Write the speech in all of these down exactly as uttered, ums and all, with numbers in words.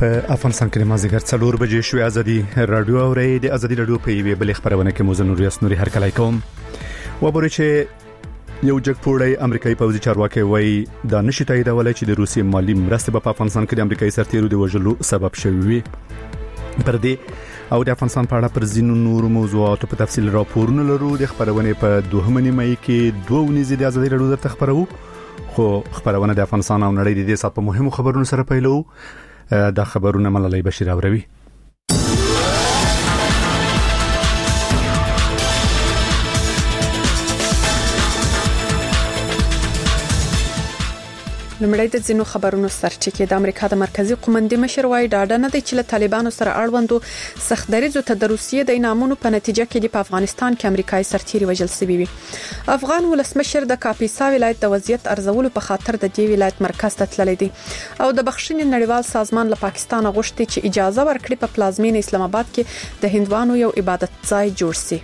په افغانستان کې مازیګر څلور بجې شوې. ازادي رادیو اوري د ازادي رادیو په یوه بل خبرونه کې موزه نور یاسنوري هر کله کوم وبره چې یو جګپوړی امریکایي پوځي چارواکي وایي دا نشي تاییدولای چې د روسي مالی مرستې په افغانستان کې د امریکایي سرتیرو د وژلو سبب شوی پر دې او د افغانستان په اړه پر ځینو نور موضوعاتو په تفصیل راپورونه لرو. د خبرونه په دوهمه نیمه کې دوه ونیزې د ازادي رادیو درته خبرو خو خبرونه د افغانستان او نړۍ د دې سات په مهمو خبرونو سره پیلو. دا خبرونه ملالۍ بشیر اوروي. لمړی د ځینو خبرونو سرچینه د امریکا د مرکزی قومندې مشر وای ډاډه نه دی چې له طالبانو سره اړوندو سختدریزو ته د روسیې د انعامونو په نتیجه کې د افغانستان کې امریکایي سرتیري وژل شوی وي. افغان ولسمشر د کاپیسا ولایت د وضعیت ارزولو په خاطر د دې ولایت مرکز ته تللی دی او د بخښنې نړیوال سازمان له پاکستان غوښتي چې اجازه ورکړي په پلازمین اسلام آباد کې د هندوانو یو عبادت ځای جوړ شي.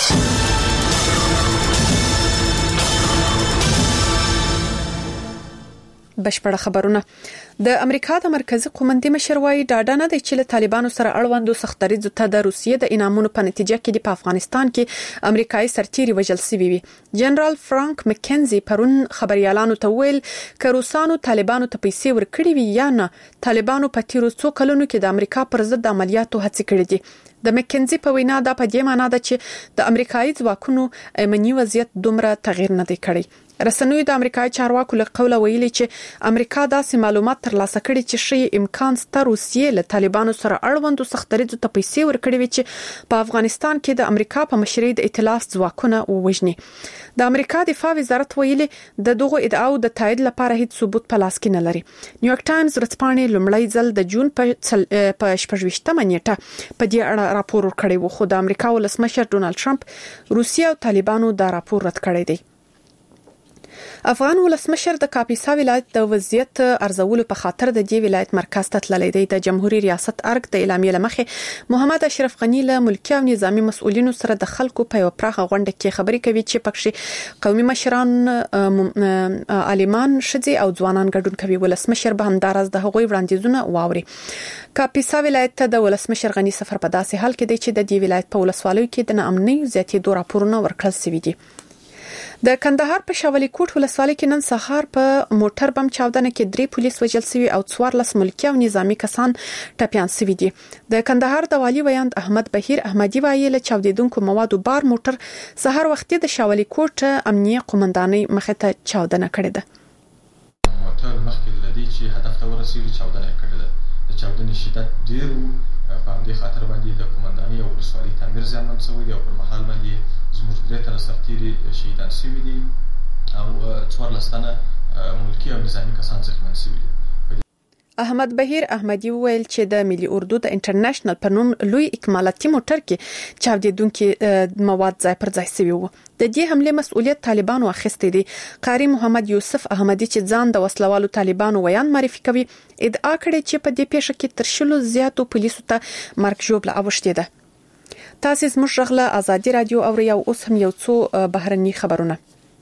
بشپړه خبرونه. د امریکا د مرکزی قومندې مشر وای ډاډه نه دی چې له طالبانو سره اړوندو سختدریزو ته د روسیې د انعامونو په نتیجه کې د افغانستان کې امریکایي سرتیري وژل شوی وي. جنرال فرانک مکنزي پرون خبريالانو ته ویل چې روسانو طالبانو ته پیسې ورکړي وي یا نه طالبانو په تیرو څو کلونو کې د امریکا پر ضد عملیاتو هڅې کړې دي. د مکنزي په وینا دا په دې معنی ده چې د امریکایي ځواکونو امنیتي وضعیت دومره تغیر نه دی کړی. رسنوي د امریکایي چارواکو له قوله ویلي چې امریکا داسې معلومات ترلاسه کړي چې شي امکان ستر روسیې له طالبانو سره اړوندو سختدریزو ته پیسې ورکړي وي چې په افغانستان کې د امریکا په مشرۍ د ائتلاف ځواکونه ووجني. د امریکا دفاع وزارت ویلي د دغه ادعاو د تایید لپاره هیڅ ثبوت په لاس کې نه لري. نیویارک ټایمز ورځپاڼې لومړی ځل د جون په شپږویشتمه نیټه په دې اړه راپور ورکړی و خو د امریکا ولسمشر ډونالد ټرمپ روسیه او طالبانو دا راپور رد کړی دی. افغان ولسمشر د کاپیسا ولایت د وضعیت ارزولو په خاطر د دې ولایت مرکز ته تللی دی. د جمهوریت ریاست ارګ د اعلامیې لمخې محمد اشرف غنی له ملکی او نظامی مسؤلینو سره د خلکو په یو پراخه غونډه کې خبرې کوي چې پکې قومي مشران عالمان شذي او ځوانان ګډون کوي. ولسمشر به همدارس د هغوی وړاندیزونه واوري. کاپیسا ولایت ته د ولسمشر غنی سفر په داسې حال کې دی چې د دې ولایت په ولسوالیو کې د ناامنۍ زیاتېدو راپورونه ورکړل شوي دي. د کندهار په شاولي کوټ ولسوالۍ کې نن سهار په موټر بم چاودنه کې درې پولیس وژل شوي او څوارلس ملکی او نظامی کسان ټپيان شوي دي. د کندهار د والي ویاند احمد بهیر احمدي وایي له چاودیدونکو موادو بار موټر سهار وختي د شاولي کوټ امنیه قومندانۍ مخه ته چاودنه کړې ده. موټر مخکې لدی چې هدف ته ورسېږي چاودنه کړې ده. د چاودنې شدت ډېر و په همدې خاطر باندې د قومندانۍ او ولسوالۍ تعمیر زیانمن شوی دی او پر مهال باندې زموږ درې تنه سرتیري شهیدان شوي دي او څوارلس تنه ملکي او نظامي کسان زخمیان شوي دي. احمد بهیر احمدي ویل چې د ملي اردو د انټرنیشنل په نوم لوی اکمالاتي موټر کې چاودیدونکو مواد ځای پر ځای شوي وو. د دې حمله مسؤلیت طالبانو اخیستی دی. قاری محمد یوسف احمدي چې ځان د وسلوالو طالبانو ویان معرفي کوي ادعا کړې چې په دې پیښه کې تر شلو زیاتو پولیسو ته مرګ ژوبله اوښتې ده. تاسو زموږ غږ له ازادي رادیو اوري او اوس هم یو څو بهرني خبرونه.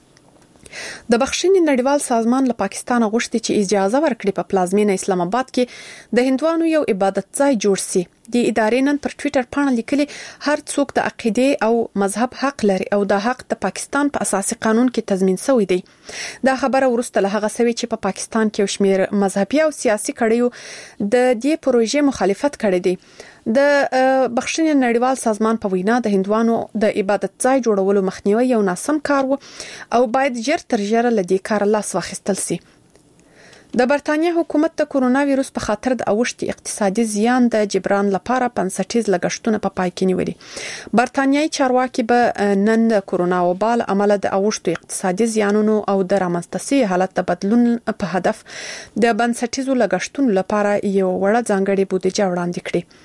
د بخښنې نړیوال سازمان له پاکستان غوښتي چې اجازه ورکړي په پلازمین اسلام آباد کې د هندوانو یو عبادت ځای جوړ شي. د ادارې نن پر ټوئیټر باندې لیکلي هر څوک د عقیده او مذهب حق لري او دا حق د پاکستان په اساسي قانون کې تضمین شوی دی. دا خبره ورسته له هغه سوي چې په پا پاکستان کې یو شمېر مذهبي او سیاسي کړیو د دې پروژې مخالفت کړی دی. د بخښنې نړیوال سازمان په وینا د هندوانو د عبادت ځای جوړولو مخنیوي یو ناسم کار و او باید ژر تر ژره له دې کار لاس واخیستل شي. د برتانیې حکومت د کورونا وایروس په خاطر د اوښتي اقتصادي زیان د جبران لپاره بنسټیز لګښتونه په پای کې نیولي. برتانیایی چارواکي به نن د کورونا وبا له امله د اوښتو اقتصادي زیانونو او د رامنځته شوي حالت د بدلون په هدف د بنسټیزو لګښتونو لپاره یو وړه ځانګړې بودیجه وړاندې کړې.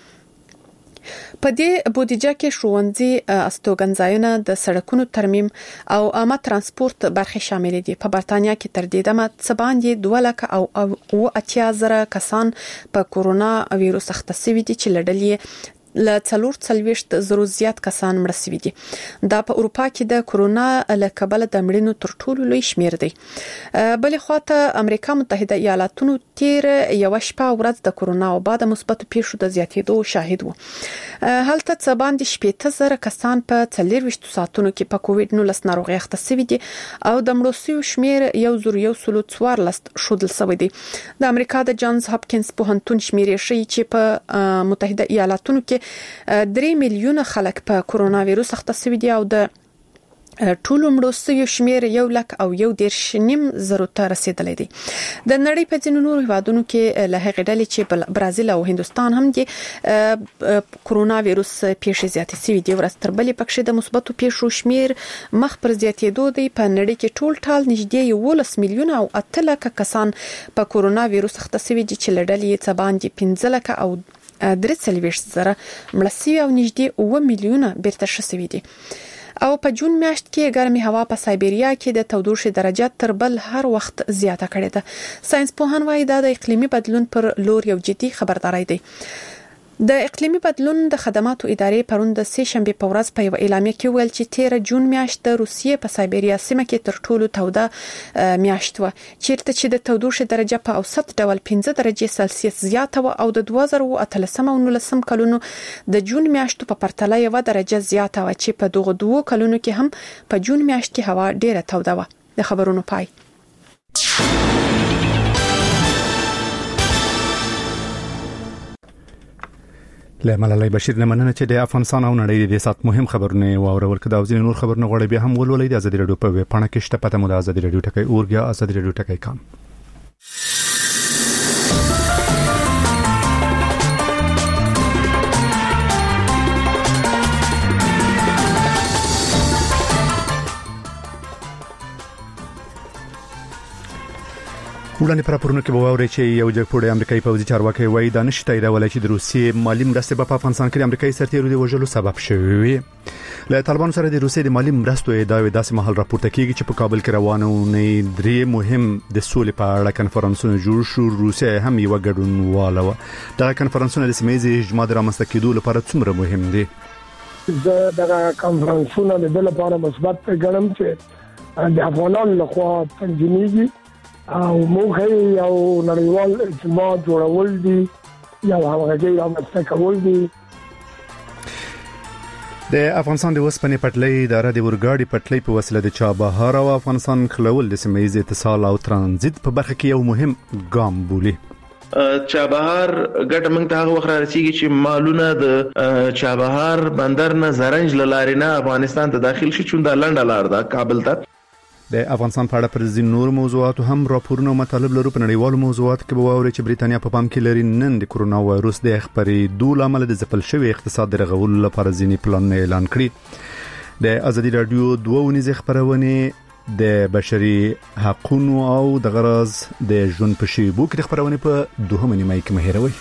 په دې بودیجه کې ښوونځي، استوګنځایونه، د سړکونو ترمیم او عامه ترانسپورت برخې شامل دي. په برتانیا کې تر دې دمه څه باندې دوه لکه او اتیا زره کسان په کورونا وایروس اخته شوي دي چې له ډلې له څلور څلويشت زرو زیات کسان مړ شوي دي. دا په اروپا کې د کورونا له کبله د مړینو تر ټولو لوی شمیر دی. بل خواته امریکا متحده ایالاتونو تیر یو شپه ورځ د کورونا او بعد مثبت پیښو د زیاتېدو شاهد وو. هلته څه باندې شپږ زره کسان په څلورويشت ساعتونو کې په کووډ نولس ناروغي اخته شوي دي او د مړو شویو شمیر یو زر یو سل څوارلس شودل شوی دی. د امریکا د جانز هاپکینز پوهنتون شمیر شي چې په متحده ایالاتونو کې درې میلیونه خلک په کورونا وایروس اخته شوي دي او د ټولو مړو شویو شمیر یو لک او یو دیرش نیم زرو ته رسیدلی دی. د نړۍ په ځینو نورو هیوادونو کې له هغې ډلې چې برازیل او هندستان هم دي کورونا وایروس پیښې زیاتې شوي دي. ورځ تر بلې پکښې د مثبتو پیښو شمیر مخ پر زیاتېدو دی. په نړۍ کې ټول ټال نږدې یولس میلیونه او اته لکه کسان په کورونا وایروس اخته شوي دي چې له ډلې یې څه باندې پنځه لکه او درې څلوېښت زره مړه شوي او نږدې اوه میلیونه بیرته ښه شوي دي. او په جون میاشت کې ګرمي هوا په سایبریا کې د تودوخې درجه تر بل هر وخت زیاته کړې ده. ساينس پوهان وايي دا د اقلیمي بدلون پر لور یو جدي خبرداري دی. د اقلیمي بدلون د خدماتو ادارې پرون د سه شنبه په ورځ په یو اعلامیه کې ویل چې تیر جون میاشت د روسیې په سایبریا سیمه کې تر ټولو توده میاشت و چیرته چې د تودوخې درجه په اوسط ډول پنځه درجې سلسیس زیاته و او د دوه زره اتلسم او نولسم کلونو د جون میاشتو په پرتله یو درجه زیاته و چې په دغه دوه کلونو کې هم په جون میاشت کې هوا ډیره توده و. د خبرونو پای. له ملالۍ بشیر نه مننه چې د افغانستان او نړۍ د سات مهم خبرونه واورول کده او ځینې نور خبرونه غوړې به هم ولولې د ازادي رادیو په ویب پاڼه کې شته. پته مو د ازادي رادیو ټکی اورګیا ازادي رادیو ټکی کام. وړاندې پر پرونو کې وواوري چې یو جګپوړی امریکایي پوځي چارواکي وایي دا نشي تاییدولای چې د روسیې مالی مرستې په افغانستان کې امریکایي سرتیرو د وژلو سبب شوی. له طالبانو سره د روسیې د مالی مرستو ادعاوې داسې مهال راپورته کیږي چې په کابل کې روانونه درې مهم د سولې په اړه کنفرانسونه جوړ شو. روسیې هم یو ګډونواله و. دا کنفرانسونه د سیمې اجماع رامنځته کېدو لپاره څومره مهم دي؟ دا کنفرانسونه د بل لپاره مثبت ګڼم چې د افغانانو لخوا تنظیمېږي او موږ یو نړیوال اجتماع جوړول دي یو همغږي رامنځته کول دي. د افغانستان د وسپنې پټلۍ اداره د ورګاډي پټلۍ په وسیله د چابهار او افغانستان خلول د سیمې اتصال او ترانزیت په برخه کې یو مهم ګام بولي. چابهار ګټه موږ ته هغه وخت رسیږي چې مالونه د چابهار بندر نه زرنج لارې نه افغانستان ته داخل شي چې د لنډه لار ده کابل ته. د افغانستان په اړه پر ځین نور موضوعاتو هم راپورونه او مطالب لرو. په نړیوالو موضوعاتو کې به واوري چې بریتانیا په پام کې لري نن د کورونا وایروس د خپرېدو لامل د ځپل شوی اقتصاد د رغولو لپاره ځینې پلانونه اعلان کړي. د ازادي رادیو دوه ونیزه خبرونه د بشري حقوقو او د غرض د ژوند په شیبو کې خبرونه په دوهمه نیمه کې مهیروي.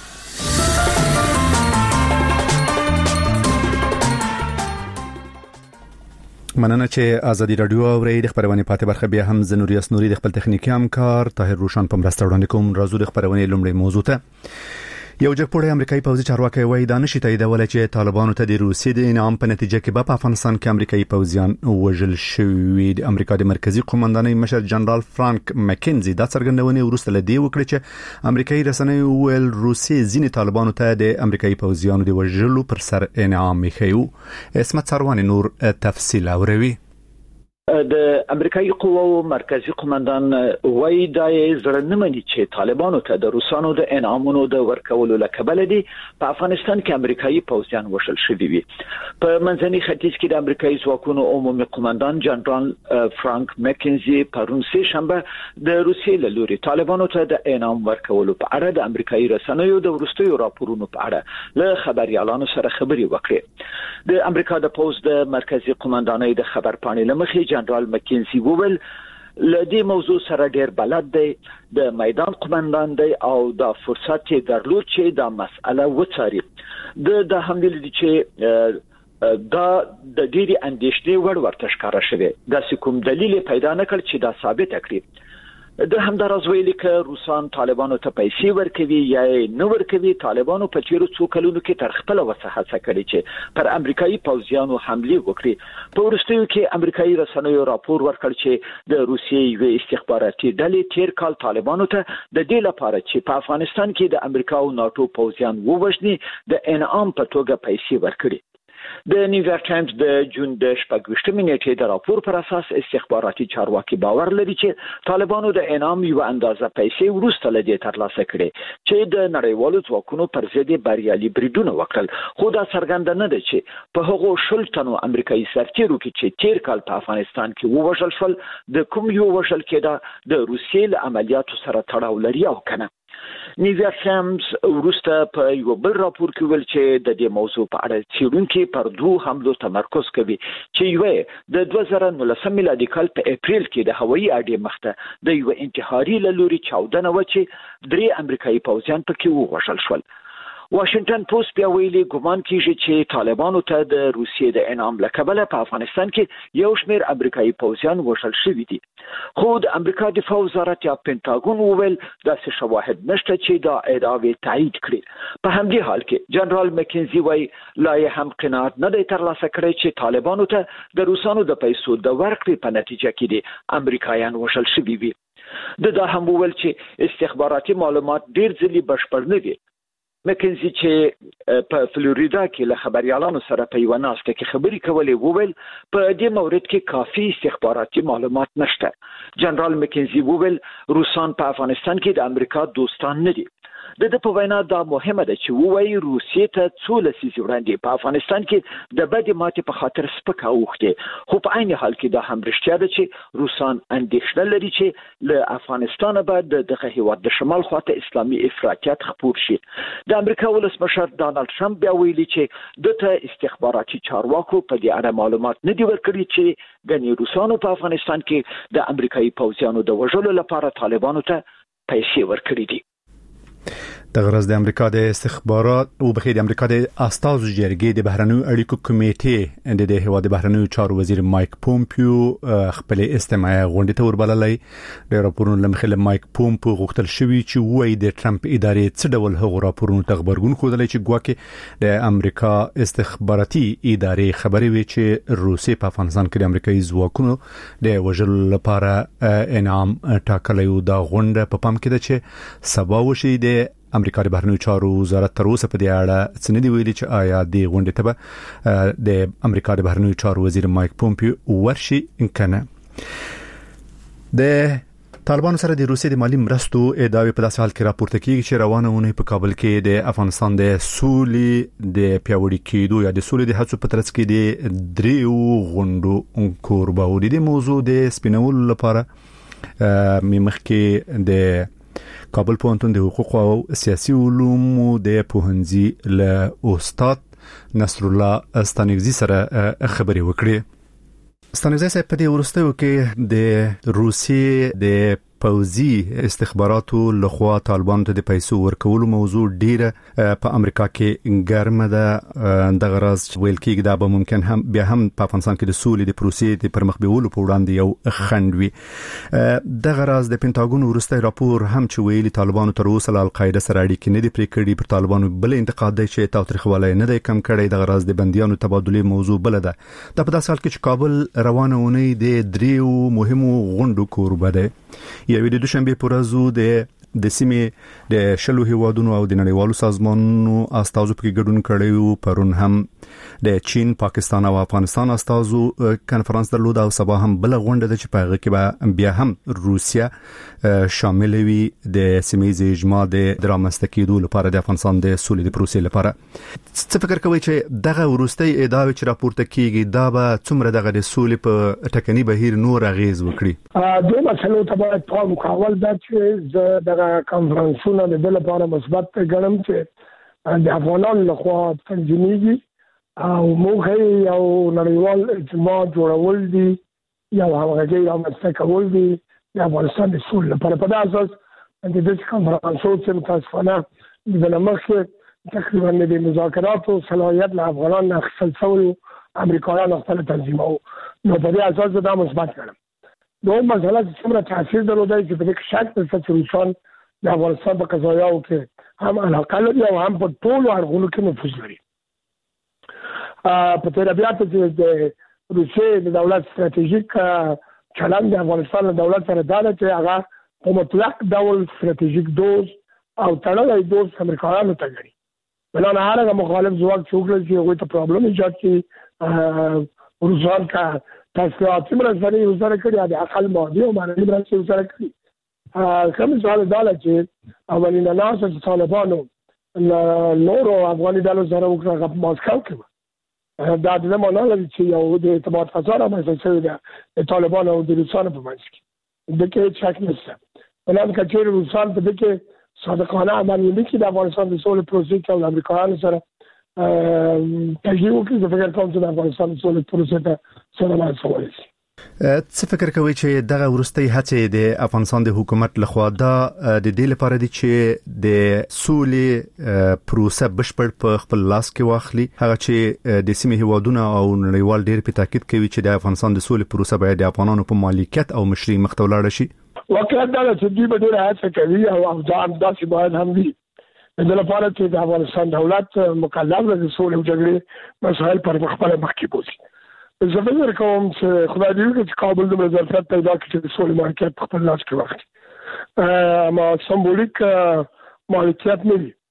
مننه چې ازادي رادیو اوري. د خبرونه پاتې برخه بیا هم زنوري اسنوري د خپل تخنیکی همکار طاهر روشن په مرسته وړاندې کوم. راځو د خبرونه لومړی موضوع ته. یو جګپوړی امریکایي پوځي چارواکي وایي دا نشي تاییدولای چې طالبانو ته د روسیې د انعام په نتیجه کې په افغانستان کې امریکایي پوځیان وژل شوي. د امریکا د مرکزی قومندانۍ مشر جنرال فرانک مکینزي دا څرګندونه ورسته لدی وکړه چې امریکایي رسنۍ ویل روسیې ځینې طالبانو ته د امریکایي پوځیانو د وژلو پر سر انعام میخیو. اسمت سروان نور تفصیل اوروي. د امریکایي قواو مرکزی قومندان وایي دا یې زړه نه مني چې طالبانو ته د روسانو د انعامونو د ورکولو لکبل دي په افغانستان کې امریکایي پوځیان وشل شوي وي. په منځني ختیځ کې د امریکایي ځواکونو عمومي قومندان جنرال فرانک مکینزي پرون سه شنبه د روسیې له لوري طالبانو ته د انعام ورکولو په اړه د امریکایي رسنیو د ورستیو راپورونو په اړه له خبريالانو سره خبري وکړي. د امریکا د پوز د مرکزی قومندانۍ د خبرپاڼې لمخې جنرال مکینزي وویل لدی موضوع سره ډیر بلد دی د میدان قومندان دی او دا فرصت چې درلود چې دا مسأله وڅاري. د د حمله دي چې دا د ډیری اندیشنې وړ ورته ښکارا شوه. دا کوم دلیل پیدا نکړ چې دا ثابت کړي. د همدارز ویلي ک روسان طالبانو ته پیسې ورکوي یا نه ورکوي. طالبانو په تیرو څو کلونو کې تر خپل وسه هڅه کړې چې پر امریکایي پوځیانو حمله وکړي. په وروستیو کې امریکایي رسنیو راپور ورکړ چې د روسیې یو استخباراتي ډلې تیر کال طالبانو ته د دې لپاره چې په افغانستان کې د امریکا او ناتو پوځیان ووژني د انعام په توګه پیسې ورکړي. د نیویارک ټایمز د جون د شپږویشتمې نیټې د راپور پر اساس استخباراتي چارواکي باور لري چې طالبانو د انعام یو اندازه پیسې ورسته لدی ترلاسه کړي چې د نړیوالو ځواکونو پر ضد بریالي بریدونه وکړل. خو دا څرګنده نه ده چې په هغو شل تنو امریکایي سرتیرو کې چې تیر کال په افغانستان کې ووژل شول د کوم یو وژل کېده د روسیې له عملیاتو سره تړاو لري او کنه. نیویارک ټایمز وروسته په یو بل راپور کې ویل چې د دې موضوع په اړه څېړونکي پر دوه حملو تمرکز کوي چې یو د دوه زره نولسم میلادي کال په اپریل کې د هوایي اډې مخته د یو انتحاري لوري چاودنه و چې درې امریکایي پوځیان پکې ووژل شول. واشنگټن پوسټ بیا ویلي ګومان کیږي چې طالبانو ته د روسیې د انعام له کبله په افغانستان کې یو شمېر امریکایي پوځیان وژل شوي دي. خو د امریکا دفاع وزارت یا پینټاګون وویل داسې شواهد نشته چې دا ادعاوې تایید کړي. په همدې حال کې جنرال مکینزي وایي لا یې هم قناعت نه دی ترلاسه کړی چې طالبانو ته د روسانو د پیسو د ورکړې په نتیجه کې دي امریکایان وژل شوي وي. د دا هم وویل چې استخباراتي معلومات ډیر ځلې بشپړ نه دي. مکینزي چې په فلوریدا کې له خبريالانو سره په یو ناسته کې خبري کولې وویل په دې مورد کې کافي استخباراتي معلومات نشته. جنرال مکینزي وویل روسان په افغانستان کې د امریکا دوستان نه دي. د دې په وینا دا مهمه ده چې وایي روسیې ته څو لسیزې وړاندې په افغانستان کې د بدې ماتې په خاطر سپکه اوښتې. خو په عین حال کې دا هم رښتیا ده چې روسان اندېښنه لري چې له افغانستان به د دغه هیواد د شمال خواته اسلامي افراطیت خپور شي. د امریکا ولسمشر ډانلډ ټرمپ بیا ویلي چې دته استخباراتي چارواکو په دې اړه معلومات نه دي ورکړي چې د روسانو په افغانستان کې د امریکایي پوځیانو د وژلو لپاره طالبانو ته پیسې ورکړي دي. د غرض د امریکا د استخبارات او بخیر د امریکا د استازو جرګې د بهرنیو اړیکو کمیټې د د هیواد بهرنیو چارو وزیر مایک پومپیو خپل استماعي غونډه ته وربللې. د راپورونو لمخې مایک پومپیو غوښتل شوی چې وایي د ټرمپ ادارې څه ډول هغو راپورونو ته خبرګون خوده چې ګواکې د امریکا استخباراتي ادارې خبرې وی چې روسي په افغانستان کې د امریکایي ځواکونو د وژلو لپاره انعام ټاکلی و. دا غونډه په پام کې ده چې سبا وشي. د امریکا د بهرنیو چارو وزارت تر اوسه په دې اړه څه نه دی ویلي چې آیا د غونډې ته به د امریکا د بهرنیو چارو وزیر مایک پومپیو ورشي کنه. د طالبانو سره د روسیې د مالی مرستو ادعاوې په داسې حال کې راپورته کیږي چې روانه ونه په کابل کې د افغانستان د سولې د پیاوړي کېدو یا د سولې د هڅو په ترڅ کې د دریو غونډو کوربه د دې موضوع د سپینولو لپاره مخ کې د کابل پوهنتون د حقوق او سیاسي علومو د پوهنځي له استاد نصر الله استانګزي سره خبرې وکړې. استانګزي صاحب په دې ورستیو کې د روسي د پوځي استخباراتو لخوا طالبان ته د پیسو ورکولو موضوع ډیره په امریکا کې ګرمه ده. د غرض ویل کېږي دا به ممکن هم بیا هم په افغانستان کې د سولې د پروسې د پرمخ بیولو په وړاندې یو خنډ وي. د غرض د پینټاګون ورسته راپور هم چې ویلي طالبانو تر اوسه له القاعده سره اړیکې نه دي پرې کړې. پر طالبانو بل انتقاد دی چې تاریخوالای نه دی کم کړی. د غرض د بنديانو تبادله موضوع بل ده. دا په داسې حال کې چې کابل روانه ونی د دریو مهمو غونډو کوربه ده. یوه د دوشنبه پرازو د د سیمې د شلو هیوادونو او د نړیوالو سازمانونو استازو په ګډون کړیو. پرون هم د چین، پاکستان او افغانستان استازو کانفرنس درلود او سبا هم بل غونډه ده چې په هغه کې به بیا هم روسیا شامل وي د سیمې اجماع د درامسته کېدو لپاره د افغانستان د سولې د پروسې لپاره. څه فکر کوي چې دغه ورستۍ ادعاوې چې راپورته کیږي دا به څومره دغه د سولې په ټکنی بهیر نور اغیز وکړي؟ دوه مسلو ته باید پام کول دا چې د دغه کانفرنسونه د بل لپاره مثبت ګڼم چې د افغانانو لخوا تنظیمېږي او موږ یو نړیوال اجماع جوړول دي یا همغږي رامنځته کول دي د افغانستان د سولې لپاره. په دې اساس د دې کانفرنسو چې متاسفانه د لمخې تقریبا د مذاکراتو صلاحیت له افغانانو اخیستل شوی امریکایانو خپل تنظیمو. نو په دې اساس دا مثبت ګڼم. دوه مسله چې څومره تاثیر درلودای چې په کې شک د سچریشن د افغانستان په قضایاو کې هم علاقه لري او هم په ټولو اړخونو کې نفوذ لري. په تربیات کې د روسیې د دولت ستراتیژیک چلند د افغانستان د دولت سره دا چې هغه په مطلق ډول ستراتیژیک دوست او تړلې دوست امریکایانو ته غړي. بلانه هغه مخالف ځواک څوک لري چې هغه ته پرابلم ایجاد کړي روسان کا تاسیسات مرسته یې وسره کړی د اقل مادي او معنوي مرسته وسره کړی. کوم ځای دا چې اولین ناس چې طالبانو نورو افغاني ډلو سره وکړه په ماسکو کې دا د زمانه لري چې یو د اعتماد فضا رامنځته شوې ده د طالبانو او د روسانو په منځ کې د کې شک نشته. ولکه کچېر روسان په دې کې صادقانه عمل نه کوي د افغانستان د سولې پروسې او د امریکایانو سره تجربه کوي د فکر کوم چې د افغانستان د سولې پروسې ته سره مسؤل دي. څه فکر کوي چې دغه ورستۍ هڅې د افغانستان د حکومت لخوا دا د دې لپاره دي چې د سولې پروسه بشپړ په خپل لاس کې واخلي هغه چې د سیمې هیوادونو او نړیوال ډېر په تاکید کوي چې د افغانستان د سولې پروسه باید د افغانانو په مالکیت او مشري مخ ته ولاړ شي. واقعا دا چې دوی به ډېر هڅه کوي او افغان داسې باید هم وي د لپاره چې د افغانستان دولت مکلف د سولې او جګړې مسایل پر خپل مخ کې بوزي. زه فکر کوم چې خدای دې وکړي چې کابل د ظرفیت پیدا کړي چې د سولې مالکیت په خپل لاس کې واخلي. اما سمبولیک مالکیت نه وي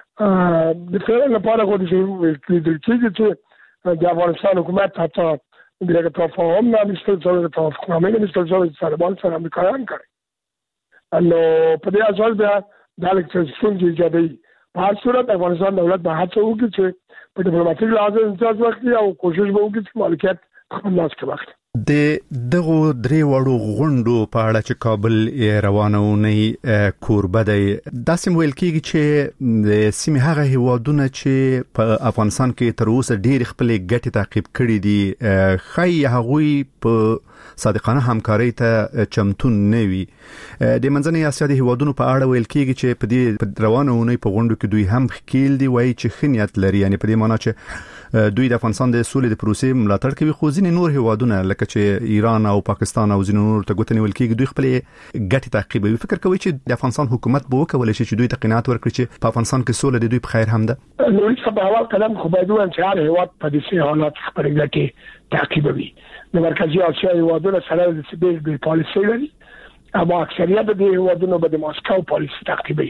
د فعل لپاره خو دې د چې د افغانستان حکومت حتی دغه تفاهم نه مستل څو تفاهم نه مستل څو طالبان سره امریکایان کړي نو په دې اساس بیا د الکتریسيون ایجادي په هر صورت افغانستان دولت به هڅه وکړي چې په ډیپلوماټیک لحاظ امتیاز ورکړي او کوشش به وکړي چې مالکیت خپل لاس کې واخلي. د دغه درې وړو غونډو په اړه چې کابل روانونه کوربه دی داسې ویل کېږي چې د سیمې هغه هیوادونه چې په افغانستان کې تر اوسه ډېر خپل ګټې تعقیب کړي دي خای هغوی په صادقانه همکاري ته چمتون نه وي. د منځنۍ اسیا د هیوادونو په اړه ویل کېږي چې په دې روانونه په غونډو کې دوی هم خکیل دي وایي چې خنیت لري یعنی په دې معنی چې دوی د افغانستان د سولې د پروسې ملاتړ کوي خو ځینې نور هیوادونه لکه چې ایران او پاکستان او ځینې نور ته ګوتنی ویل کېږي دوی خپل ګټې تعقیبوي. فکر کوي چې د افغانستان حکومت به وکولای شي چې دوی ته قناعت ورکړي چې په افغانستان کې سولې د دوی په خیر هم ده؟ نو هیڅ په اول قدم خو باید ووایم چې هر هیواد په دې حالات خپل ګټې تعقیبوي. د مرکزی اسیا هیوادونو سره د سیبل پالیسي لري اما اکثریت د هیوادونو به د ماسکو پالیسي تعقیبوي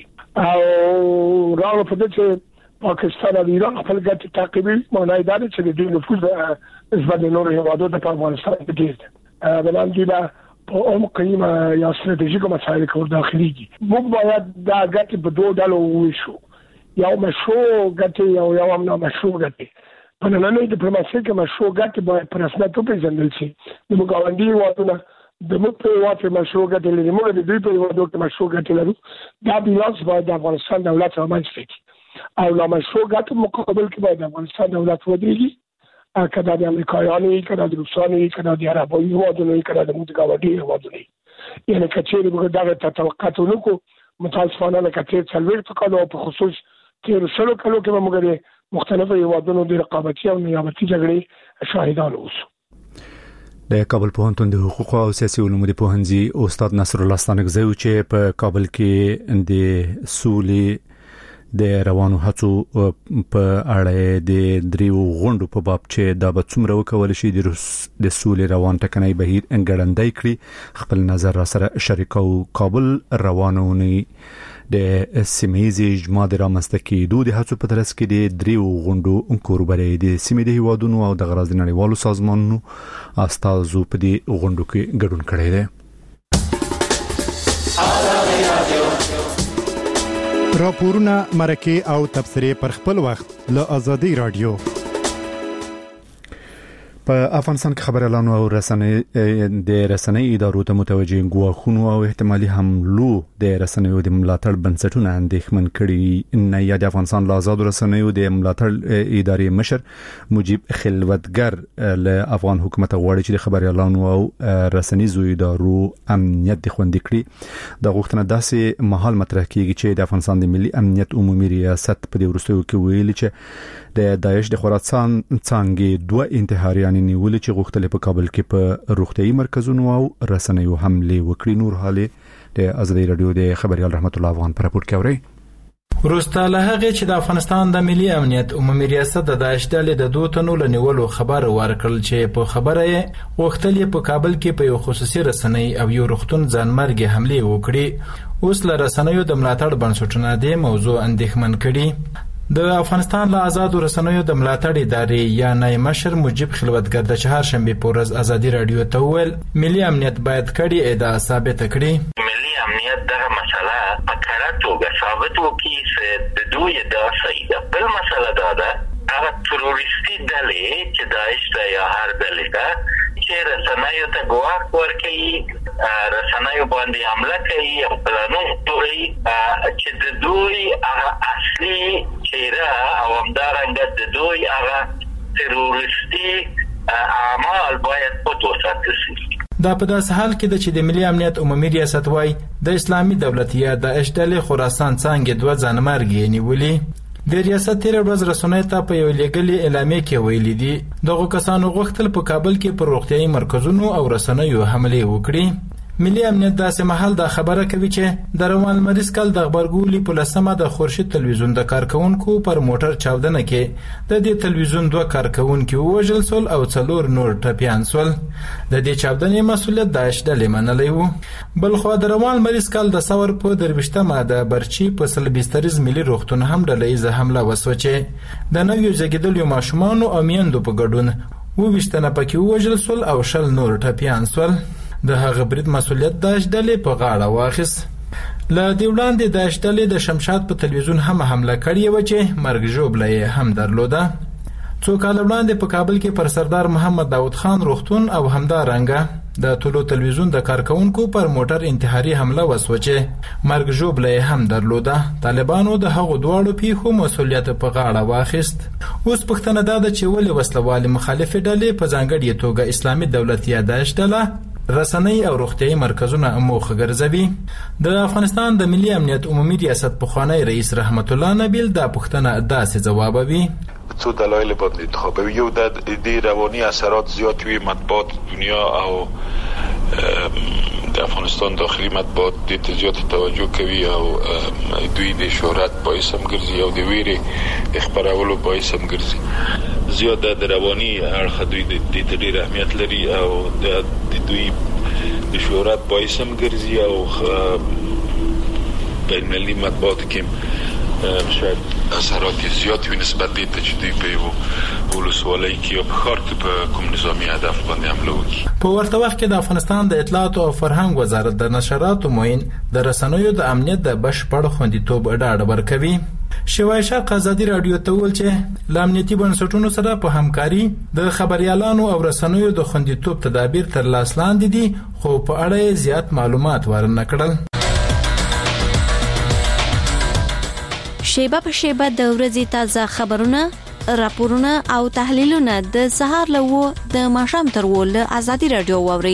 او راو په دې چې پاکستان او ایران خپل ګټې تعقیبوي معنی دا دی چې د دوی نفوذ نسبت د نورو هیوادونو ته په افغانستان کې ډېر دی. بلان دوی به په عمق یا ستراتیژیکو مسایلو کې ورداخليږي. موږ باید دا ګټې په دوه ډلو وویشو یو مشروع ګټې او یو هم نامشروع ګټې. په نننۍ ډیپلوماسۍ کې مشروع ګټې باید په رسمیت وپېژندل شي. د ګاونډي هیوادونو د موږ په هیواد کې مشروع ګټې لري موږ د دوی په هیوادو کې مشروع ګټې لرو. دا بیلانس باید د افغانستان دولت رامنځته کړي او نامشروع ګټو مقابل کې باید افغانستان دولت ودرېږي کله د امریکایانو کله د روسانو کله د عربي هیوادونو کله د موږ ګاونډي هیوادونو یعنی کچېرې موږ دغه توقعات ونکو متاسفانه لکه چې څلور کالو په خصوص تیر سلو کالو کې موږ د مختلفو هیوادونو د رقابتي او نیابتي جګړې شاهدان اوسو. د کابل پوهنتون د حقوق او سیاسي علومو د پوهنځي استاد نصر الله ستانکزی چې په کابل کې د سولې د روانو هڅو په اړه د دریو غونډو په باب چې دا به څومره وکول شي د سولې روان ټکنۍ بهیر انګړندای کړي خپل نظر را سره شریکو. کابل روانونه د سیمېزي اجماع د رامنځته کېدو د هڅو په ترڅ کې د دریو غونډو کوربري د سیمې د هیوادونو او د غرض نړیوالو سازمانونو استازو په دې غونډو کې ګډون کړی دی. راپورونه مرکه او تبصره پر خپل وخت له ازادي رادیو. په افغانستان کې خبريالانو او رسنۍ د رسنۍ ادارو ته متوجه غواخونو او احتمالي حملو د رسنیو د ملاتړ بنسټونه اندېښمن کړي. نه یا د افغانستان له آزاد رسنیو د ملاتړ ادارې مشر مجيب خلوتګر له افغان حکومت غواړي چې د خبريالانو او رسنیزو ادارو امنیت د خوندي کړي. د غوښتنه داسې مهال مطرح کیږي چې د افغانستان د ملي امنیت عمومي ریاست په دې ورستیو کې ویلي چې د داعش د خراسان څنګه دوه انتحاریان نیول چې غوښتل په کابل کې په روغتيایي مرکزونو او رسنیو حمله وکړي. نور حاله د ازادي رادیو د خبريال رحمت الله افغان پر راپور کوي. وروسته له هغه چې د افغانستان د ملي امنیت عمومي ریاست د داعش ډلې د دوه تنو لنیولو خبر ورکړل چې په خبره یې غوښتل په کابل کې په یو خصوصي رسنۍ او یو روغتون ځانمرګي حمله وکړي. اوس له رسنیو د ملاتړ بنسټونو د موضوع اندېښمن کړي. د افغانستان له آزادو رسنیو د ملاتړ ادارې یا نای مشر مجيب خلوتګر د چهارشنبه په ورځ ازادي رادیو ته ویل ملي امنیت باید کړي ادعا ثابت کړي. ملي امنیت دغه مسله په کړه توګه ثابت وکړي چې د دوی د صحیح ده. بل مسله دا ده هغه تروریستي ډلې چې داعش ته یا هر ډلې ته چې رسنیو ته ګواښ ورکوي، رسنیو باندې حمله کوي او پلانونه جوړوي چې د دوی هغه اصلي چهره او همدارنګه د دوی هغه تروریستي اعمال باید پټ وساتل شي. دا په داسې حال کې ده چې د ملي امنیت عمومي ریاست وايي د اسلامي دولت یا د داعش ډلې خراسان څنګه دوه ځانمرګي نیولې. د ریاست تیر ورځ رسنیو ته په یو لګلې اعلامیه کې ویلي دي دغه کسانو غوښتل په کابل کې پر روغتيایي مرکزونو او رسنیو حمله وکړي. ملي امنیت داسې محل دا خبره کوي چې د روان مریض کال د خبرګولي په لسمه د خورشید تلویزیون د کارکونکو پر موټر چاودنه کې د دې تلویزیون دوه کارکونکو وژل سول او څلور نور ټپيان سول. د دې چاودنې مسؤلیت داعش ډلې منلی وو. بل خو د روان مریض کال د ثور په درويشتمه د برچی په سلبستریز ملي روغتون هم ډلې حمله وسوه چې د نویو زګیدلو ماشومان او میندو په ګډون و وشتنه پکې وژل سول او شل نور ټپيان سول. د هغه برید مسؤلیت داعش ډلې په غاړه واخیست. له دې وړاندې داعش ډلې د شمشاد په تلویزیون هم حمله کړې و چې مرګ ژوبله هم درلوده. څو کال وړاندې په کابل کې پر سردار محمد داود خان روغتون او همدارنګه د ټولو تلویزیون د کارکونکو پر موټر انتحاري حمله وسوه چې مرګ ژوبله هم درلوده. طالبانو د هغو دواړو پیښو مسؤلیت په غاړه واخیست. اوس پښتنه دا ده چې ولې وسلوال مخالف ډلې په ځانګړي توګه اسلامي دولت یا داعش ډله رسنۍ او روغتيایي مرکزونه موخه ګرځوي. د افغانستان د ملي امنیت عمومي ریاست پخوانی رئیس رحمت الله نبیل دا پښتنه داسې جوابوي. څو دلایل باندې انتخابوي. یو د دې رواني اثرات زیات وي، مطبوعات دنیا او د افغانستان داخلي مطبوعات د زیات توجه کوي او دوی د شهرت باعث هم ګرځي او د ویرې خبرولو باعث هم ګرځي. زیات د رواني اړخ دوی د ډېر اهمیت لري او د دوی د شهرت باعث هم ګرځي او بین المللي مطبوعات کې شاید اثرات زیات وي نسبت دې ته چې دوی په یو ولسوالۍ کې او په ښار کې په کوم نظامي هدف باندې حمله وکړي. په ورته وخت کې د افغانستان د اطلاعات او فرهنګ وزارت د نشراتو معین د رسنیو د امنیت د بشپړ خوندیتوب ډاډ ورکوي. شوای شرق ازادي رادیو ته ویل چې د امنیتي بنسټونو سره په همکاري د خبريالانو او رسنیو د خوندیتوب تدابیر تر لاس لاندې دي خو په اړه زیات معلومات ورنه کړل. شیبه په شیبه د ورځې تازه خبرونه، راپورونه او تحلیلونه د سهار له و د ماښام تر و له ازادي رادیو واوري.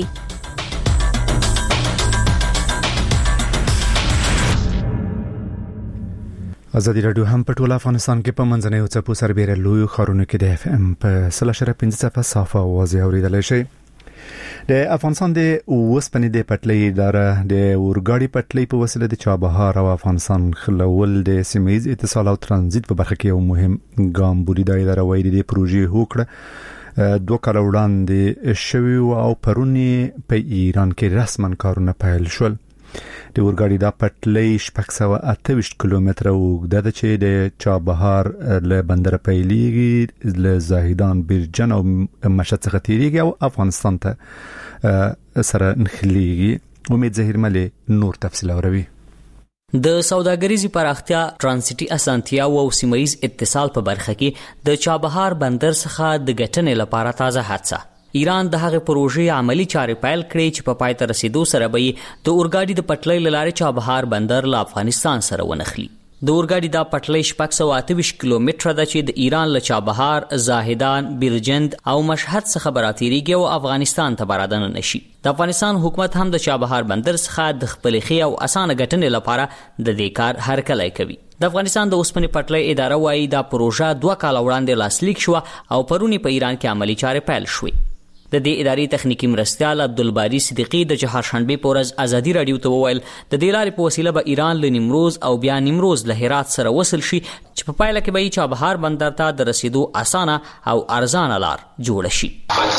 ازادي رادیو هم په ټول افغانستان کې په منځنۍ او څپو سربېره لوی ښارونو کې د اف ام په سلاشره پنځه صفه صافه اوازې اورېدلی شي. د افغانستان د اوسپنې د پټلۍ اداره د اورګاډي پټلۍ په وسیله د چابهار او افغانستان خلول د سیمه‌ایز اتصال او ترانزیت په برخه کې یو مهم ګام بولی. د اداره وایي د پروژې هوکړه دوه کال وړاندې شوی او پرونی په ایران کې رسماً کارونه پیل شول. د اورګاډي دا پټلۍ شپږ سوه اته ویشت کیلومتره اوږده ده چې د چابهار له بندر پیلېږي، له زاهدان، بیرجن او مشهد څخه تیریږي او افغانستان ته سره نښلېږي. امید ظهیر ملي نور تفصیل اوروي. د سوداګریزي پراختیا، ترانزیتي اسانتیا او سیمه‌ایز اتصال په برخه کې د چابهار بندر څخه د ګټنې لپاره تازه حادثه. ایران د هغه پروژې عملی چارې پیل کړې چې په پای ته رسیدو سره به د اورګاډي د پټلۍ له لارې چابهار بندر له افغانستان سره ونښلي. د اورګاډي دا پټلۍ شپږ سوه اته ویشت کیلومتره ده چې د ایران له چابهار، زاهدان، بیرجند او مشهد څخه به راتېرېږي او افغانستان ته به رادننه شي. د افغانستان حکومت هم د چابهار بندر څخه د خپلې ښې او اسانه ګټنې لپاره د دې کار هرکلی کوي. د افغانستان د اوسپنې پټلۍ اداره وايي دا پروژه دوه کال وړاندې لاسلیک شو او پرونی په ایران کې عملی چارې پیل شوې. د دې ادارې تخنیکی مرستیال عبدالباری صدیقی د چهارشنبه په ورځ ازادي رادیو ته وویل د دې لارې په وسیله به ایران له نیمروز او بیا نیمروز له هرات سره وصل شي چې په پایله کې به یې چابهار بندر ته د رسیدو اسانه او ارزانه لار جوړه شي.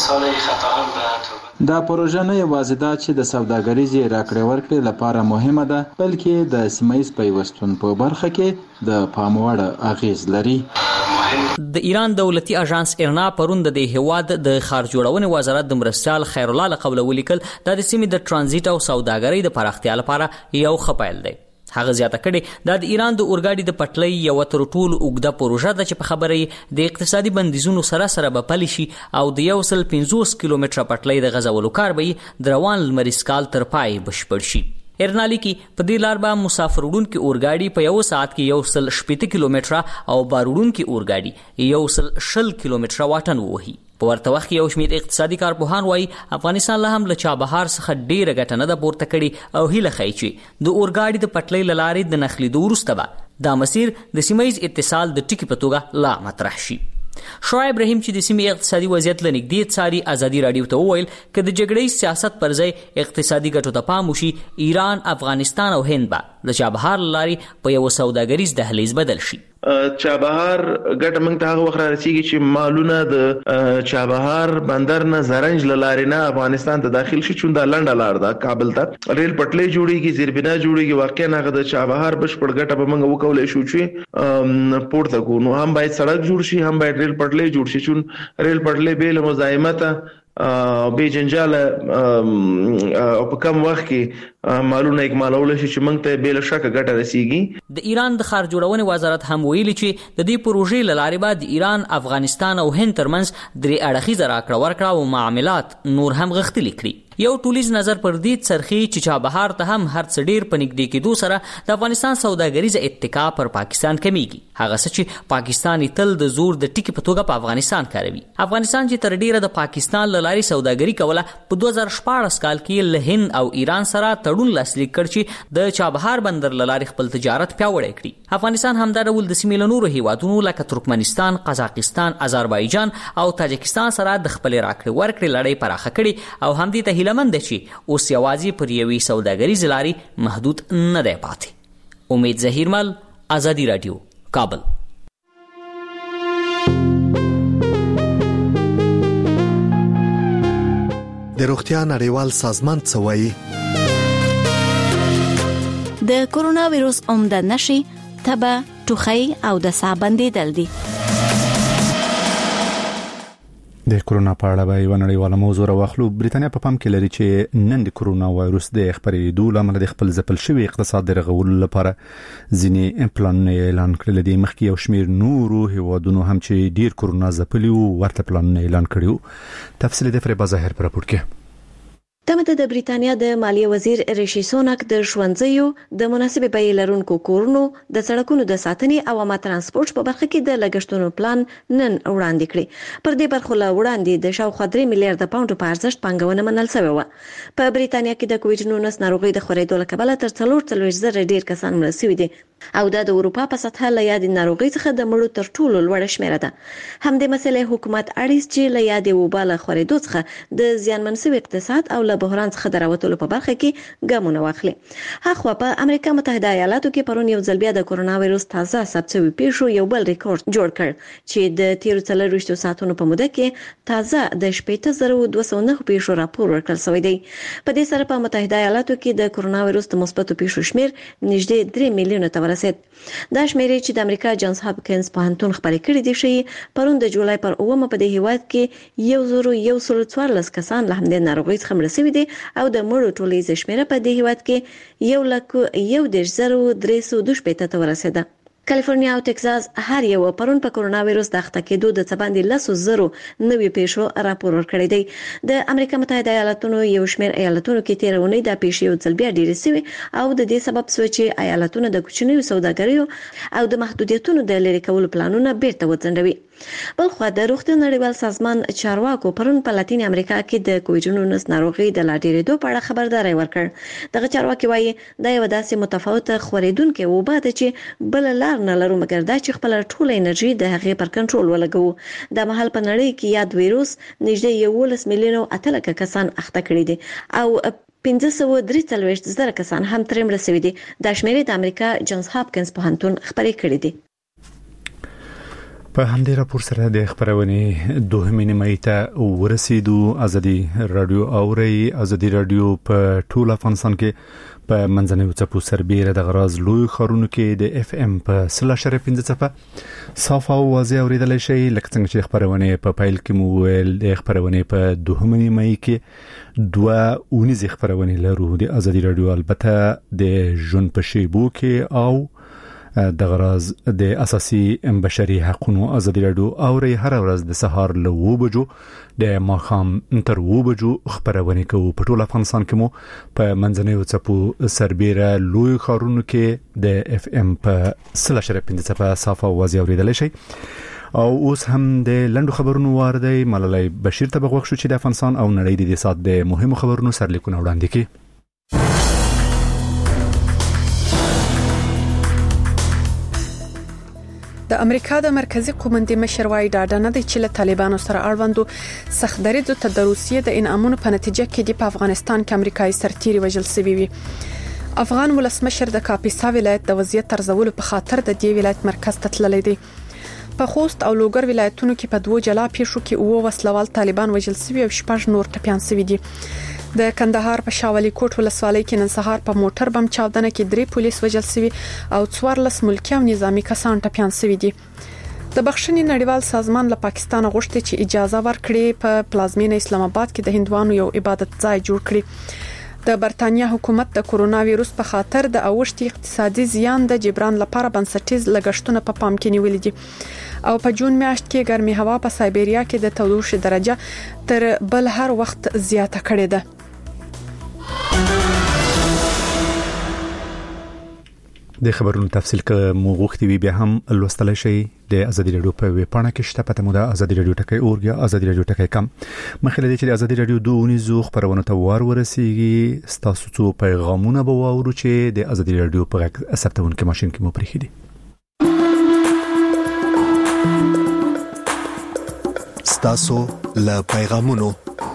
دا پروژه نه یوازې دا چې د سوداګریزې راکړې ورکړې لپاره مهمه ده بلکې د سیمه‌ییز پیوستون په برخه کې د پام وړ اغیز لري. د ایران دولتي اژانس ارنا پرون د هیواد د خارج جوړونې وزارت د مرستیال خیر الله له قبل ولیکل د سیمې د ترانزیت او سوداګرۍ د پراختیا لپاره یو خپایل دی. هغه زیاته کړي د ایران د اورګاډي د پټلۍ یو تر ټولو اوږده پروژه ده چې په خبرې د اقتصادي بندیزونو سره سره به پلي شي او د یو سل پنځوس کیلومتره پټلۍ د غځولو کار به د روان لمریز کال تر پای بشپړ شي. ارنالی کې په دې لار به مسافر وړونکي اورګاډي په یو ساعت کې یو سل شپږ کیلومتره او بار وړونکي اورګاډي یو سل شل کیلومتره واټن ووهي. په ورته وخت کې یو شمېر اقتصادي کارپوهان وایي افغانستان له هم له چابهار څخه ډېره ګټه نه ده پورته کړې او هیله ښیي چې د اورګاډي د پټلۍ له لارې د نښلیدو وروسته به دا مسیر د سیمهییز اتصال د ټکي په توګه لا مطرح شي. شعیب رحیم چې د سیمې اقتصادي وضعیت لنږدې څاري ازادي رادیو ته وویل که د جګړې سیاست پر ځای اقتصادي ګټو ته پام وشي ایران، افغانستان او هند به د چابهار له لارې په یو سوداګریز دهلیز بدل شي. چابهار ګټه موږ ته هغه وخت رارسیږي چې مالونه د چابهار بندر نه زرنج له لارې نه افغانستان ته داخل شي چون دا لنډه لار ده کابل ته ریل پټلۍ جوړیږي زیربنا جوړیږي واقعا هغه د چابهار بشپړ ګټه به موږ وکولای شو چې پورته کو نو هم باید سړک جوړ شي هم باید ریل پټلۍ جوړ شي چون ریل پټلۍ به له مزاحمت به جنجال او په کم وخت کې مالونه اکمالول شي چې موږ ته به له شک ګټه رسیږي. د ایران د خارج جوړونې وزارت هم ویلي چې د دې پروژې له لارې به د ایران، افغانستان او هند ترمنځ درې اړخیزه راکړه ورکړه او معاملات نور هم غښتلي کړي. یو ټولیز نظر پر دې څرخي چې چابهار ته هم هر څه ډیر په نږدې کېدو سره د افغانستان سوداګریزه اتکا پر پاکستان کمیږي. هغه څه چې پاکستان تل د زور د ټکی په توګه په افغانستان کاروي. افغانستان چې تر ډیره د پاکستان له لارې سوداګري کوله په دوه زره شپاړس کال کې له هند او ایران سره تړون لاسلیک کړ چې د چابهار بندر له لارې خپل تجارت پیاوړی کړي. افغانستان همدا ډول د سیمې له نورو هیوادونو لکه ترکمنستان، قزاقستان، آذربایجان او تاجکستان سره د خپلې راکړې ورکړې لړۍ پراخه کړي او همدې ته هیلهمند چې اوس یوازې پر یوې سوداګریزې لارې محدود نه دی پاتې. امید ظهیرمل، ازادي رادیو، کابل. د روغتیا نړیوال سازمان څه وایي؟ د کورونا وایروس عمده نښې تبه، ټوخی او د ساه بندیدل دي. د کورونا په اړه به یو نړیواله موضوع راوخلو. بریتانیا په پام کې لري چې نن د کورونا وایروس د خپرېدو لامل د خپل ځپل شوی اقتصاد د رغولو لپاره ځینې پلانونه اعلان کړل دي. مخکې یو شمېر نورو هیوادونو هم چې ډیر کورونا ځپلي وو ورته پلانونه اعلان کړي وو. تفصیل د فریبا ظاهر پر راپور کې. دمته د بریتانیا د مالیه وزیر ریشي سوناک د ژوندځیو د مناسبې بیې لرونکو کورونو د سړکونو د ساتنې او عامه ترانسپورت په برخه کې د لګښتونو پلان نن وړاندې کړی. پر دې برخه له وړاندې د شاوخوا درې میلیارډ پاونډ په ارزښت پانګونه منل شوې و. په بریتانیا کې د کووډ نولس ناروغي د خورېدو له کبله تر څلور څلوېښت زره ډیر کسان مړه شوي دي او دا د اروپا په سطحه له یادې ناروغي څخه د مړو تر ټولو لوړه شمیره ده. همدې مسلې حکومت اړیس چې له یادې وبا له خورېدو څخه د زیانمن شوي اقتصاد او له بحران څخه د راوتلو په برخه کې ګامونه واخلي. هغه په امریکا متحده ایالاتو کې پرون یو ځل بیا د کورونا وایروس تازه ثبت شوی پیښو یو بل ریکارډ جوړ کړ چې د تیرو څلوېښتو ساعتونو په موده کې تازه د شپږ زره دوه سوه نهه پیښو راپور ورکړل شوی دی. په دې سره په متحده ایالاتو کې د کورونا وایروس د مثبتو پیښو شمیر نږدې درې میلیونه ته ورسید. دا شمیرې چې د امریکا جانز هاپکینز پوهنتون خبرې کړې دي چې پرون د جولای پر اوومه په دې هیواد کې یو زره یو سل څوارلس کسان له همدې ناروغۍ څخه مړه شوي دي او د مړو ټولیزه شمیره په دې هیواد کې یو لک یو دېرش زره درې سوه دوه شپېته ته ورسېده. کالیفورنیا او ټکساس هر یو پرون په کورونا وایروس د اخته کېدو د څه باندې لسو زرو نوي پیښو راپور ورکړی دی. د امریکا متحده ایالاتونو یو شمېر ایالتونو کې تېره اونۍ دا پیښې یو ځل بیا ډېرې شوې او د دې سبب شو چې ایالتونه د کوچنیو سوداګریو او د محدودیتونو د لرې کولو پلانونه بیرته وځنډوي. بلخو د روغتیا نړیوال سازمان چارواکو پرون په لاتین امریکا کې د کووډ نولس ناروغي د لا ډېرېدو په اړه خبرداری ورکړ. دغه چارواکي وایي دا یو داسې متفاوته خورېدونکې وبا ده چې بل لار انتظار نه لرو مګر دا چې خپل ټول انرژي د هغې پر کنټرول ولګو د محل په نړۍ کې یاد وایروس نږدې یولس میلیونه اتلکه کسان اخته کړي دي او پنځه سوه درې څلوېښت زره کسان هم ترې مړه شوي دي. دا شمیرې د امریکا جونز هاپکینز پوهنتون خبرې کړې دي. په همدې راپور سره د خبرونې دوهمې نیمایي ته ورسېدو. ازادي رادیو اوري ازادي رادیو په ټول افغانستان کې په منځنیو څپو سربېره د غراز لوی خارونو کې د اف ام په سل اشاریه پنځه څپه صاف او واضح اوریدل شي. لکه څنګه چې خبرونه په پایل کې مو ویل د خبرونه په دوهمې نیمایي کې دوه اونیز خبرونه لرو د ازادي رادیو البته د ژوند په شیبو کې او د غراز د اساسي بشري حقوقو ازادي رادیو اوري هر ورځ د سهار له و بجو د ماخام تر و بجو خبرونه کوي. په ټول افغانستان کې مو په منځنیو څپو سربېره لوی خارونو کې د اف ام په سل اشاریه پنځه څپه صاف او واضح اوریدل شي. او اوس هم د لندو خبرونو واردی ملالۍ بشیر ته بغوښ شو چې د افغانستان او نړۍ د سات د مهمو خبرونو سرلیکونه وړاندې کړي. د امریکا د مرکزی قومندې مشر وايي ډاډه نه دی چې له طالبانو سره اړوندو سختدریزو ته د روسیې د انعامونو په نتیجه کې د افغانستان کې امریکایي سرتیري وژل شوي وي. افغان ولسمشر د کاپیسا ولایت د وضعیت ارزولو په خاطر د دې ولایت مرکز ته تللی دی. په خوست او لوګر ولایتونو کې په دوه جلا پیښو کې اوه وسلوال طالبان وژل شوي او شپږ نور ټپيان شوي دي. د کندهار په شاولي کوټ ولسوالۍ کې نن سهار په موټر بم چاودنه کې درې پولیس وژل شوي او څوارلس ملکي او نظامی کسان ټپيان شوي دي. د بخښنې نړیوال سازمان له پاکستان غوښتي چې اجازه ورکړي په پلازمینه اسلام آباد کې د هندوانو یو عبادت ځای جوړ کړي. د برتانیا حکومت د کورونا وایروس په خاطر د اوښتي اقتصادي زیان د جبران لپاره بنسټیز لګښتونه په پام کې نیولې دي او په جون میاشت کې ګرمي هوا په سایبریا کې د تودوخې درجه تر بل هر وخت زیاته کړې ده. د خبرونو تفصیل که مو غوښتي وي بیا هم لوستل شي د ازادي رادیو په ویب پاڼه کې شته. پته مو د ازادي رادیو ټکی اورګ یا ازادي رادیو ټکی کم مخکې لدی چې د ازادي رادیو دوه اونیزو خبرونه ته ور ورسیږي. تاسو څو پیغامونه به واورو چې د ازادي رادیو په ثبتون کې ماشين کې مو پرېخي دي. ستاسو له پیغامونو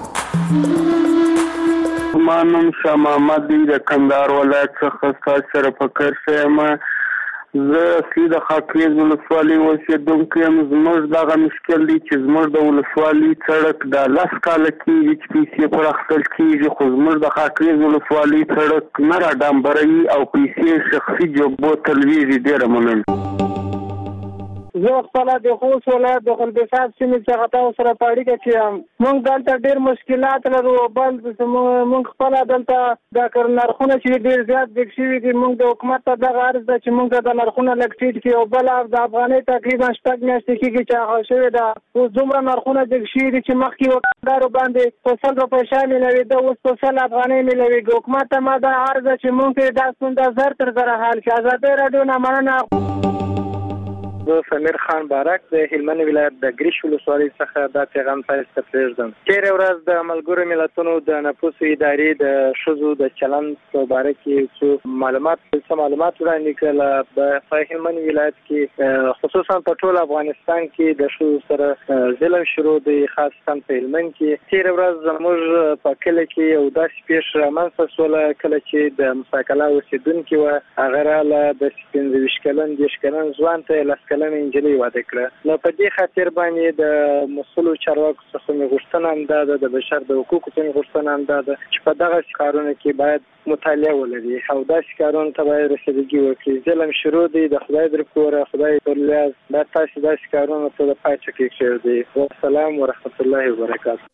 مانم شاه محمد د کندهار ولایت څخه سره فکر شوم. زه اصلي د خاکریز ولسوالۍ اوسېدونکی یم. زموږ دغه مشکل دی چې زموږ د ولسوالۍ سړک د لس کاله کېږي چې پیسې پر اخیستل کېږي خو زموږ د خاکریز ولسوالۍ سړک نه را ډامبروي او پیسې شخصي جوبو ته لویږي. ډېره مننه. زه خپل د خوست ولایت د خلبسات سیمې څخه تاسو سره په اړیکه کې یم. موږ دلته ډېر مشکلات لرو. بل موږ خپل دلته د نرخونه چې ډېر زیات ډېر شوي دي. موږ د حکومت ته دغه عرض ده چې موږ د نرخونه لږ ټیټ کړي او بل د افغانۍ تقریبا شپږ میاشتې کېږي چې هغه شوې ده. اوس دومره نرخونه ډېر شوي دي چې مخکې وکړدارو باندې په سل روپۍ شی میلوېده اوس په سل افغانۍ میلوېږي. حکومت ته ما دا عرض ده چې موږ ته دا ستونزه زر تر زره حل کړي. ازادي راډیو نه مننه. زه سمیر خان بارک د هلمند ولایت د ګریش ولسوالۍ څخه دا پیغام تاسو ته پرېږدم. تېره ورځ د ملګرو ملتونو د نفوسو ادارې د ښځو د چلند په باره کې څو معلومات څه معلومات وړاندې کړل. په هلمند ولایت کې خصوصا په ټول افغانستان کې د ښځو سره ظلم شروع دی، خاصتا په هلمند کې. تېره ورځ زموږ په کلي کې یو داسې پیښه رامنځته شوله کله چې د مساکله اوسېدونکې وه. هغه راله د پنځه ویشت کلن دېرش کلن ځوان ته یې لس کلنه نجلۍ واده کړه. نو په دې خاطر باندې د مسؤلو چارواکو څخه مې غوښتنه همدا ده، د بشر د حقوقو څخه غوښتنه همدا ده چې په دغه کارونو کې باید مطالعه ولري او داسې کارونو ته باید رسیدګي وکړي. ظلم شروع دی، د خدای در کوره، خدای پر لیاز دا تاسې داسې کارونو ته د پای ټکی کېږدئ. والسلام ورحمت الله وبرکاته.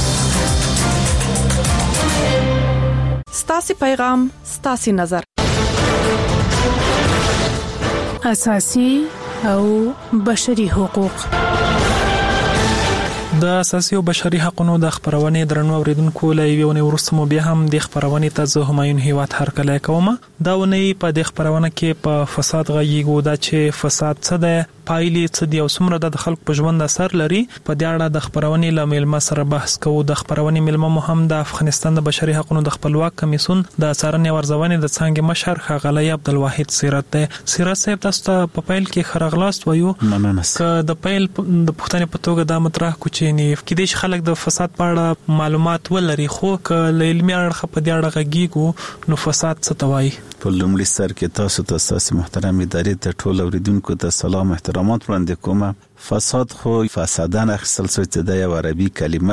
ستاسو پیغام، ستاسو نظر. اساسي او بشري حقوق. د اساسي او بشري حقوقو د خبرونې درنو اوریدونکو لایوي ونې ورسمو بیا هم د خبرونې ته زه همایون هیواد هر کله کوم. دا ونې په د خبرونه کې په فساد غږیږو دا چې فساد څه ده، پایلې څه دي او څومره د خلکو په ژوند اثر لري. په دې اړه د خبرونې له میلمه سره بحث کوو. د خبرونې میلمه مو هم د افغانستان د بشري حقوقو د خپلواک کمیسیون د څارنې او ارزونې د څانګې مشر ښاغلی عبدالواحد سیرت دی. سیرت صاحب تاسو ته په پیل کې خرغلاست وایو که د پیل د پښتنې په توګه دا مطرح کو چې نه کېدای شي خلک د فساد په اړه معلومات ولري خو که له علمي اړخه په دې اړه غږیږو نو فساد څه ته وایي؟ په لومړي سر کې تاسو ته تاسو محترم ادارې ته ټول اوریدونکو ته سلام احترامات وړاندې کوم. فساد خو فسادن اخیستل شوی چې د یو عربي کلمه